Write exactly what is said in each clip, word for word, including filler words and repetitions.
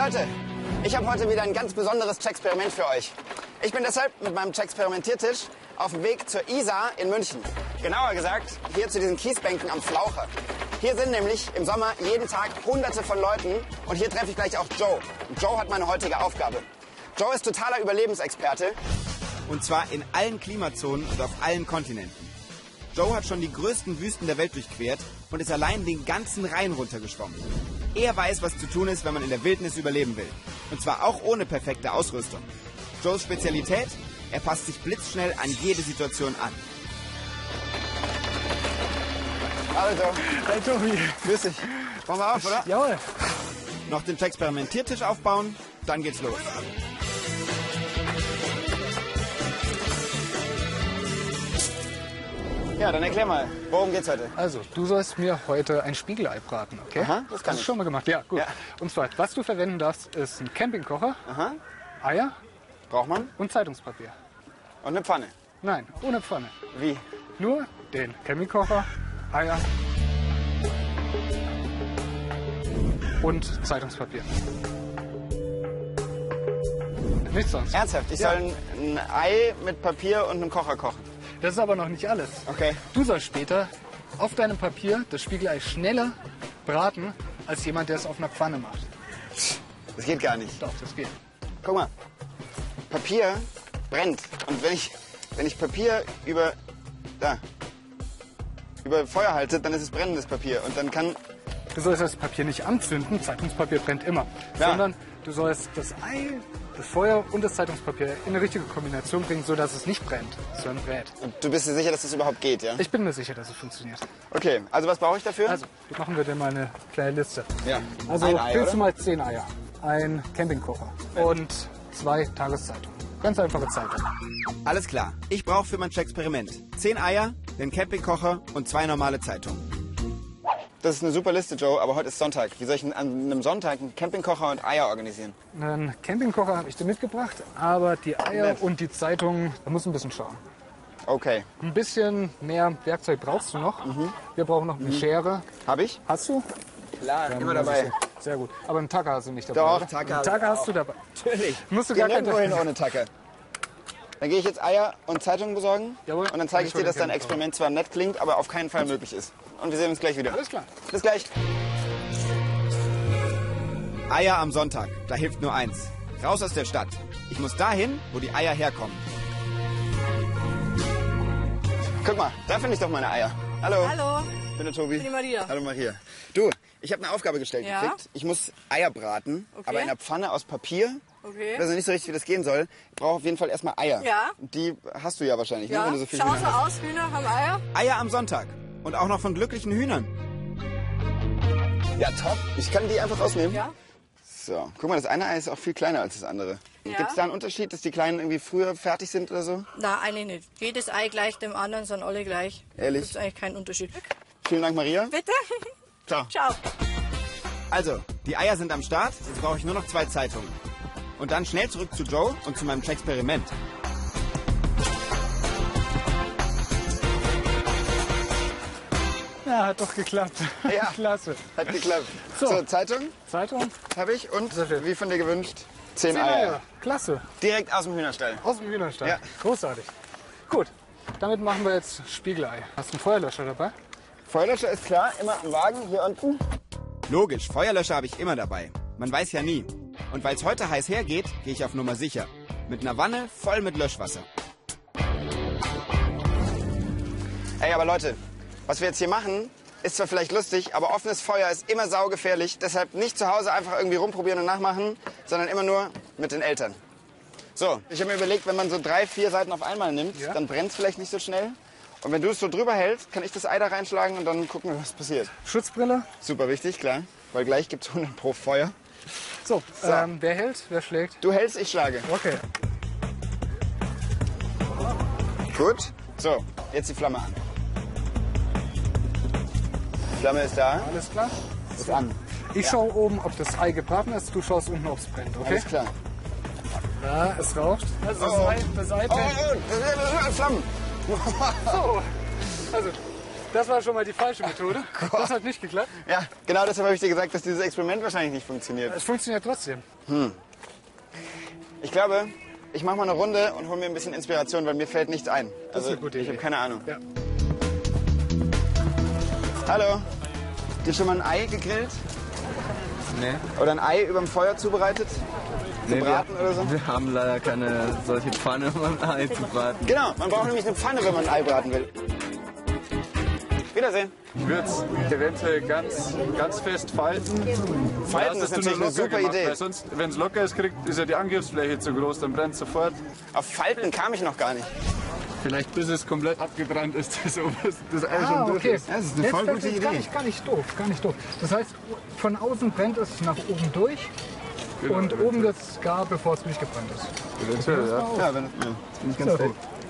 Leute, ich habe heute wieder ein ganz besonderes Checksperiment für euch. Ich bin deshalb mit meinem Checksperimentiertisch auf dem Weg zur Isar in München. Genauer gesagt, hier zu diesen Kiesbänken am Flaucher. Hier sind nämlich im Sommer jeden Tag hunderte von Leuten und hier treffe ich gleich auch Joe. Und Joe hat meine heutige Aufgabe. Joe ist totaler Überlebensexperte. Und zwar in allen Klimazonen und auf allen Kontinenten. Joe hat schon die größten Wüsten der Welt durchquert und ist allein den ganzen Rhein runtergeschwommen. Er weiß, was zu tun ist, wenn man in der Wildnis überleben will. Und zwar auch ohne perfekte Ausrüstung. Joes Spezialität? Er passt sich blitzschnell an jede Situation an. Hallo Joe. Hey Tobi. Grüß dich. Machen wir auf, oder? Jawohl. Noch den Experimentiertisch aufbauen, dann geht's los. Ja, dann erklär mal, worum geht's heute? Also, du sollst mir heute ein Spiegelei braten, okay? Aha, das kann Hast du ich. schon mal gemacht? Ja, gut. Ja. Und zwar, was du verwenden darfst, ist ein Campingkocher, Aha. Eier Braucht man? und Zeitungspapier. Und eine Pfanne. Nein, ohne Pfanne. Wie? Nur den Campingkocher, Eier und Zeitungspapier. Nichts sonst. Ernsthaft? Ich Ja. soll ein, ein Ei mit Papier und einem Kocher kochen. Das ist aber noch nicht alles. Okay. Du sollst später auf deinem Papier das Spiegelei schneller braten, als jemand, der es auf einer Pfanne macht. Das geht gar nicht. Doch, das geht. Guck mal. Papier brennt. Und wenn ich, wenn ich Papier über, da, über Feuer halte, dann ist es brennendes Papier. Und dann kann, Du sollst das Papier nicht anzünden, Zeitungspapier brennt immer. Ja. Sondern du sollst das Ei, das Feuer und das Zeitungspapier in eine richtige Kombination bringen, sodass es nicht brennt, sondern brät. und du bist dir sicher, dass das überhaupt geht, ja? Ich bin mir sicher, dass es funktioniert. Okay, also was brauche ich dafür? Also, machen wir dir mal eine kleine Liste. ja. Also, ein Ei, willst oder? du mal zehn Eier, ein Campingkocher und zwei Tageszeitungen. Ganz einfache Zeitung. Alles klar. Ich brauche für mein Experiment zehn Eier, den Campingkocher und zwei normale Zeitungen. Das ist eine super Liste, Joe, aber heute ist Sonntag. Wie soll ich denn an einem Sonntag einen Campingkocher und Eier organisieren? Einen Campingkocher habe ich dir mitgebracht, aber die Eier Nett. und die Zeitung, da musst du ein bisschen schauen. Okay. Ein bisschen mehr Werkzeug brauchst du noch. Wir brauchen noch eine Schere. Habe ich? Hast du? Klar, Ja, immer das dabei. ist ja- Sehr gut. Aber einen Tacker hast du nicht dabei. Doch, oder? Tacker Einen habe Tacker hast du dabei. Natürlich. Musst du Geh gar keinen nirgendwo hin Tacker. ohne Tacker. Dann gehe ich jetzt Eier und Zeitungen besorgen. Jawohl. Und dann zeige ich Und dir, ich hol dass den dein Campingkocher. Experiment zwar nett klingt, aber auf keinen Fall möglich ist. Und wir sehen uns gleich wieder. Alles klar. Bis gleich. Eier am Sonntag, da hilft nur eins. Raus aus der Stadt. Ich muss dahin, wo die Eier herkommen. Guck mal, da finde ich doch meine Eier. Hallo. Hallo. Ich bin der Tobi. Ich bin die Maria. Hallo Maria. Du, ich habe eine Aufgabe gestellt Ja? gekriegt. Ich muss Eier braten, Okay. aber in einer Pfanne aus Papier. Okay. Ich weiß noch nicht so richtig, wie das gehen soll. Ich brauche auf jeden Fall erstmal Eier. Ja. Die hast du ja wahrscheinlich, ne? Ja, Wenn du so viel schau Hühner so hast. aus, Hühner haben Eier. Eier am Sonntag. Und auch noch von glücklichen Hühnern. Ja, top. Ich kann die einfach rausnehmen. Ja. So, guck mal, das eine Ei ist auch viel kleiner als das andere. Ja. Gibt es da einen Unterschied, dass die Kleinen irgendwie früher fertig sind oder so? Na, eigentlich nicht. Jedes Ei gleich dem anderen, sind alle gleich. Ehrlich? Das ist eigentlich kein Unterschied. Vielen Dank, Maria. Bitte? Ciao. Ciao. Also, die Eier sind am Start. Jetzt brauche ich nur noch zwei Zeitungen. Und dann schnell zurück zu Joe und zu meinem Experiment. Ja, hat doch geklappt. Ja. Klasse. Hat geklappt. So. So, Zeitung Zeitung? habe ich und, Sehr schön. wie von dir gewünscht, zehn, Zehn Eier. Eier. Klasse. Direkt aus dem Hühnerstall. Aus dem Hühnerstall. Ja. Großartig. Gut. Damit machen wir jetzt Spiegelei. Hast du einen Feuerlöscher dabei? Feuerlöscher ist klar, immer am Wagen, hier unten. Logisch, Feuerlöscher habe ich immer dabei. Man weiß ja nie. Und weil es heute heiß hergeht, gehe ich auf Nummer sicher. Mit einer Wanne voll mit Löschwasser. Ey, aber Leute, was wir jetzt hier machen, ist zwar vielleicht lustig, aber offenes Feuer ist immer saugefährlich. Deshalb nicht zu Hause einfach irgendwie rumprobieren und nachmachen, sondern immer nur mit den Eltern. So, ich habe mir überlegt, wenn man so drei, vier Seiten auf einmal nimmt, Ja. dann brennt es vielleicht nicht so schnell. Und wenn du es so drüber hältst, kann ich das Ei da reinschlagen und dann gucken wir, was passiert. Schutzbrille. Super wichtig, klar, weil gleich gibt es hundert pro Feuer. So, So. Ähm, wer hält, wer schlägt? Du hältst, ich schlage. Okay. Gut. So, jetzt die Flamme an. Die Flamme ist da. Alles klar? Ist an. Ich schaue oben, ob das Ei gebraten ist. Du schaust unten, ob es brennt. Okay? Alles klar. Ja, es raucht. Also das Oh. Ei, das Ei Oh, brennt. oh, das sind Flammen. So. Also, Das war schon mal die falsche Methode. Oh Das hat nicht geklappt. Ja, genau deshalb habe ich dir gesagt, dass dieses Experiment wahrscheinlich nicht funktioniert. Es funktioniert trotzdem. Ich glaube, ich mache mal eine Runde und hole mir ein bisschen Inspiration, weil mir fällt nichts ein. Das ist eine gute ich Idee. habe keine Ahnung. Ja. Hallo. Habt ihr schon mal ein Ei gegrillt? Nee. Oder ein Ei überm Feuer zubereitet? Nee, Gebraten wir, oder so? wir haben leider keine solche Pfanne, um ein Ei zu braten. Genau, man braucht nämlich eine Pfanne, wenn man ein Ei braten will. Wiedersehen. Ich würde es eventuell ganz, ganz fest falten. Falten ist natürlich eine super Idee. Weil sonst, wenn es locker ist, kriegt, ist ja die Angriffsfläche zu groß, dann brennt es sofort. Auf Falten kam ich noch gar nicht. Vielleicht bis es komplett abgebrannt ist, das, das Ei Ah, schon durch okay. ist. Das ist eine Jetzt voll das gute ist Gar Idee. nicht, gar nicht doof, gar nicht doof. Das heißt, von außen brennt es nach oben durch Genau, und eventuell. oben das gar, bevor es durchgebrannt ist. Eventuell, ja. Ja, wenn, ja, bin ich ganz So. froh.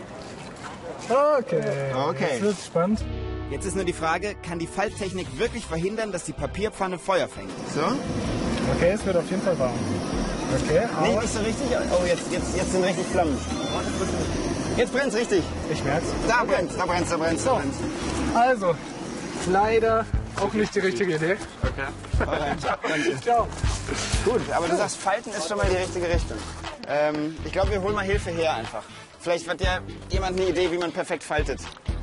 Okay. Okay. Jetzt wird's spannend. Jetzt ist nur die Frage, kann die Falttechnik wirklich verhindern, dass die Papierpfanne Feuer fängt? So? Okay, es wird auf jeden Fall warm. Okay, Nee, aber nicht so richtig. Oh, jetzt, jetzt, jetzt sind richtig Flammen. Jetzt brennt's richtig. ich merk's. Da brennt's, da brennt's, da brennt's, da So. brennt's. Also, leider auch nicht die richtige Idee. Alright, danke. Ciao. Gut, aber du sagst, Falten ist schon mal die richtige Richtung. Ähm, ich glaube, wir holen mal Hilfe her einfach. Vielleicht hat ja jemand eine Idee, wie man perfekt faltet.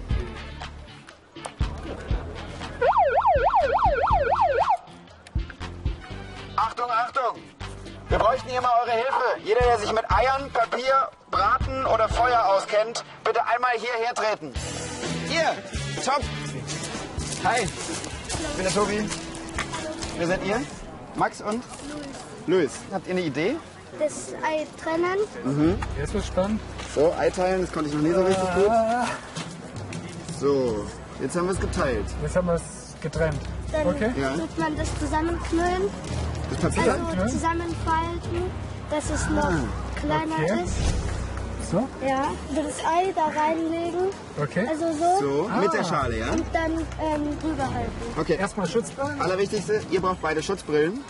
Achtung, Achtung! Wir bräuchten hier mal eure Hilfe. Jeder, der sich mit Eiern, Papier, Braten oder Feuer auskennt, bitte einmal hierher treten. Ihr! Top! Hi! Ich bin der Tobi. Wer seid ihr? Max und? Luis. Habt ihr eine Idee? Das Ei trennen. Jetzt wird's spannend. So, Ei teilen, das konnte ich noch nie so richtig gut. Ah, So, jetzt haben wir es geteilt. jetzt haben wir es getrennt. Dann Okay. Ja. tut man das zusammenknüllen, Das Papier? also zusammenfalten, dass es noch kleiner Okay. ist. So, Ja, das Ei da reinlegen, okay. also so. So, mit der Schale, ja? Und dann ähm, drüber halten. Okay, Erstmal Schutzbrillen. allerwichtigste, ihr braucht beide Schutzbrillen.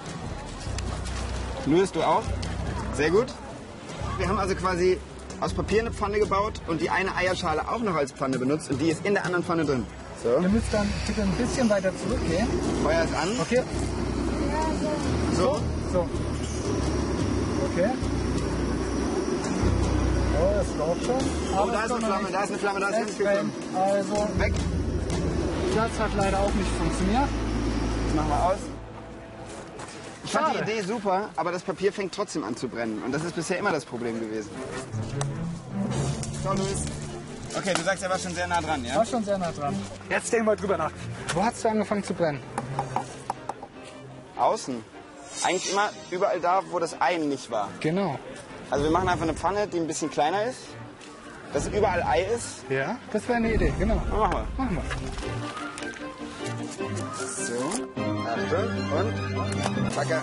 Luis, du auch? Sehr gut. Wir haben also quasi aus Papier eine Pfanne gebaut und die eine Eierschale auch noch als Pfanne benutzt und die ist in der anderen Pfanne drin. So, Ihr müsst dann bitte ein bisschen weiter zurückgehen. Feuer ist an. Okay, So, so. Okay. Oh, das läuft schon. oh, Aber da es ist kommt eine noch Flamme, nicht da ist eine Flamme, da ist eine extrem. Flamme. Also, Weg. das hat leider auch nicht funktioniert. Das machen wir aus. Ich fand die Schade. Idee super, aber das Papier fängt trotzdem an zu brennen. Und das ist bisher immer das Problem gewesen. So, Luis. Okay, du sagst, er war schon sehr nah dran, ja? War schon sehr nah dran. Jetzt denk mal drüber nach. Wo hat es angefangen zu brennen? Außen. Eigentlich immer überall da, wo das Ei nicht war. Genau. Also wir machen einfach eine Pfanne, die ein bisschen kleiner ist. Dass überall Ei ist. Ja, das wäre eine Idee, genau. Dann machen wir. Machen wir. So. Achtung. Und. Zacker.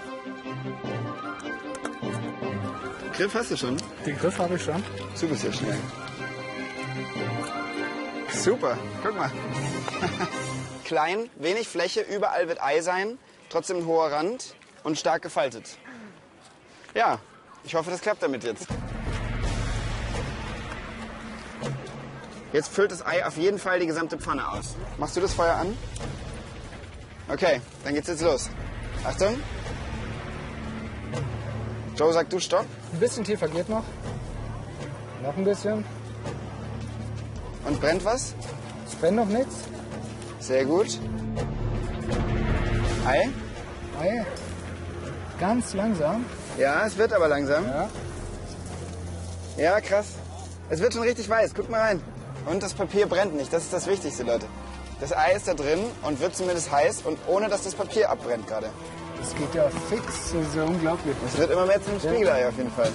Griff hast du schon? Den Griff habe ich schon. Du bist ja schnell. Super. Guck mal. Klein, wenig Fläche, überall wird Ei sein. Trotzdem ein hoher Rand und stark gefaltet. Ja, ich hoffe, das klappt damit jetzt. Jetzt füllt das Ei auf jeden Fall die gesamte Pfanne aus. Machst du das Feuer an? Okay, dann geht's jetzt los. Achtung. Joe, sag du Stopp. Ein bisschen tiefer geht noch. Noch ein bisschen. Und brennt was? Es brennt noch nichts. Sehr gut. Ei? Ei. Ganz langsam. Ja, es wird aber langsam. Ja. Ja, krass. Es wird schon richtig weiß. Guck mal rein. Und das Papier brennt nicht. Das ist das Wichtigste, Leute. Das Ei ist da drin und wird zumindest heiß und ohne, dass das Papier abbrennt gerade. Das geht ja fix. Das ist ja unglaublich. Es wird immer mehr zum Spiegelei auf jeden Fall.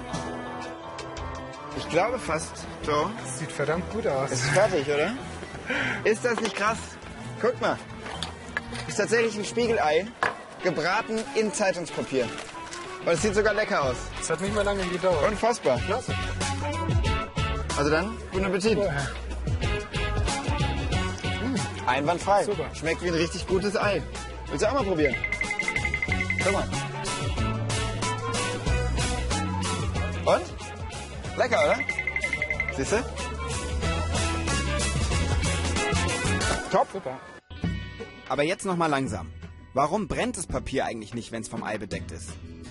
Ich glaube fast, Joe, Das sieht verdammt gut aus. es ist fertig, oder? Ist das nicht krass? Guck mal. Ist tatsächlich ein Spiegelei, gebraten in Zeitungspapier. Und es sieht sogar lecker aus. Das hat nicht mehr lange gedauert. Unfassbar. Klasse. Also dann, guten Appetit. Einwandfrei. Super. Schmeckt wie ein richtig gutes Ei. Willst du auch mal probieren? Guck mal. Und? Lecker, oder? Siehst du? Top. Super. Aber jetzt noch mal langsam. Warum brennt das Papier eigentlich nicht, wenn es vom Ei bedeckt ist?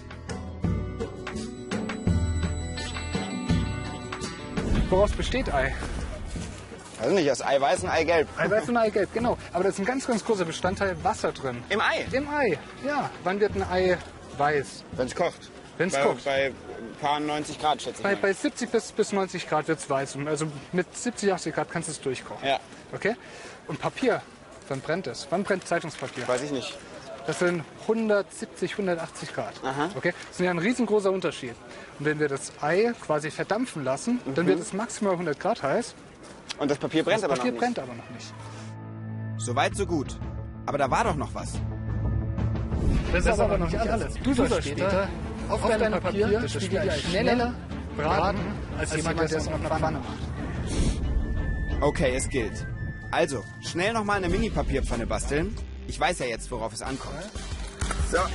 Woraus besteht Ei? Also nicht aus Eiweiß und Eigelb. Eiweiß und Eigelb, genau. Aber da ist ein ganz, ganz großer Bestandteil Wasser drin. Im Ei? Im Ei, ja. Wann wird ein Ei weiß? Wenn es kocht. Wenn es Bei, kocht. bei ein paar neunzig Grad, schätze ich Bei, mal. bei siebzig bis, bis neunzig Grad wird es weiß. Also mit siebzig, achtzig Grad kannst du es durchkochen. Ja, Okay? Und Papier, wann brennt es? Wann brennt Zeitungspapier? weiß ich nicht. Das sind hundertsiebzig, hundertachtzig Grad. Aha. Okay? Das ist ja ein riesengroßer Unterschied. Und wenn wir das Ei quasi verdampfen lassen, Mhm. dann wird es maximal hundert Grad heiß. Und das Papier brennt Das aber Papier noch brennt aber noch nicht. Soweit so gut. Aber da war doch noch was. Das, ist aber noch nicht alles. Du sollst später auf deinem Papier das Spiegelei schneller braten, als jemand, der es auf einer Pfanne macht. Okay, es gilt. Also, schnell noch mal eine Mini-Papierpfanne basteln. Ich weiß ja jetzt, worauf es ankommt. nicht. So.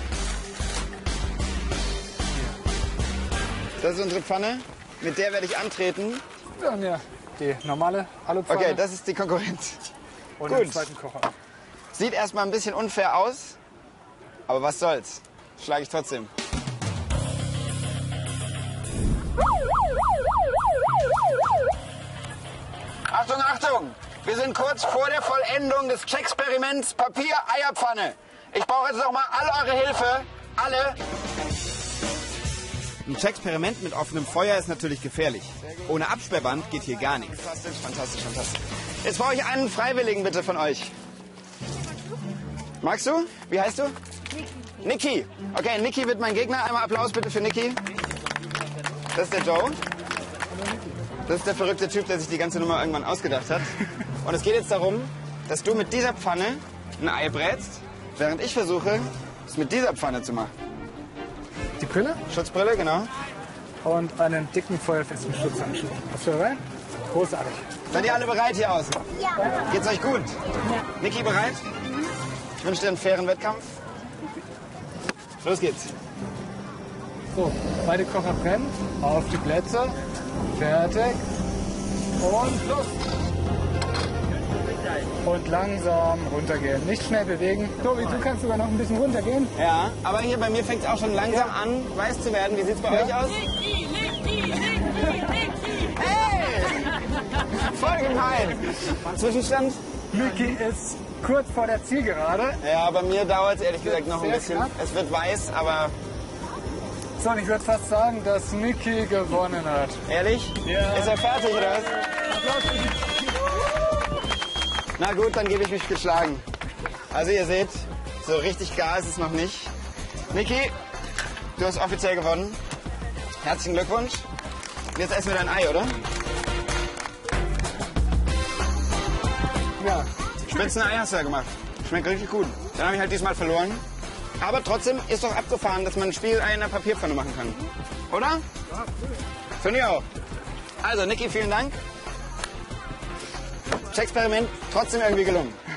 Das ist unsere Pfanne. Mit der werde ich antreten. Wir haben ja die normale Alupfanne Okay, das ist die Konkurrenz. und gut. den zweiten Kocher. Sieht erstmal ein bisschen unfair aus. Aber was soll's. Schlage ich trotzdem. Achtung, Achtung! Wir sind kurz vor der Vollendung des Experiments Papier-Eierpfanne. Ich brauche jetzt noch mal all eure Hilfe. Alle. Ein Experiment mit offenem Feuer ist natürlich gefährlich. Ohne Absperrband geht hier gar nichts. Fantastisch, fantastisch, fantastisch. Jetzt brauche ich einen Freiwilligen bitte von euch. Magst du? Wie heißt du? Niki. Niki. Okay, Niki wird mein Gegner. Einmal Applaus bitte für Niki. Das ist der Joe. Das ist der verrückte Typ, der sich die ganze Nummer irgendwann ausgedacht hat. Und es geht jetzt darum, dass du mit dieser Pfanne ein Ei brätst, während ich versuche, es mit dieser Pfanne zu machen. Die Brille Schutzbrille, genau. und einen dicken, feuerfesten Schutzhandschuh. Hast du dabei? Großartig. Seid ihr alle bereit hier außen? Ja. Geht's euch gut? Ja. Niki, bereit? Ich wünsche dir einen fairen Wettkampf. Los geht's. So, beide Kocher brennen. Auf die Plätze. Fertig. Und los. Und langsam runtergehen. Nicht schnell bewegen. Tobi, du kannst sogar noch ein bisschen runtergehen. Ja, aber hier bei mir fängt es auch schon langsam an, weiß zu werden. Wie sieht's bei euch aus? Hey! Voll gemein. Zwischenstand? Niki ist kurz vor der Zielgerade. Ja, bei mir dauert es ehrlich gesagt noch ein Sehr bisschen. knapp. Es wird weiß, aber So, und ich würde fast sagen, dass Niki gewonnen hat. ehrlich? Ja. Ist er fertig oder was? Na gut, dann gebe ich mich geschlagen. Also ihr seht, so richtig gar ist es noch nicht. Niki, du hast offiziell gewonnen. Herzlichen Glückwunsch. Und jetzt essen wir dein Ei, oder? Ja. Spitzenei hast du ja gemacht. Schmeckt richtig gut. Dann habe ich halt diesmal verloren. Aber trotzdem ist doch abgefahren, dass man ein Spiegelei in der Papierpfanne machen kann. Oder? Ja, finde ich auch. Also, Niki, vielen Dank. Das Experiment trotzdem irgendwie gelungen.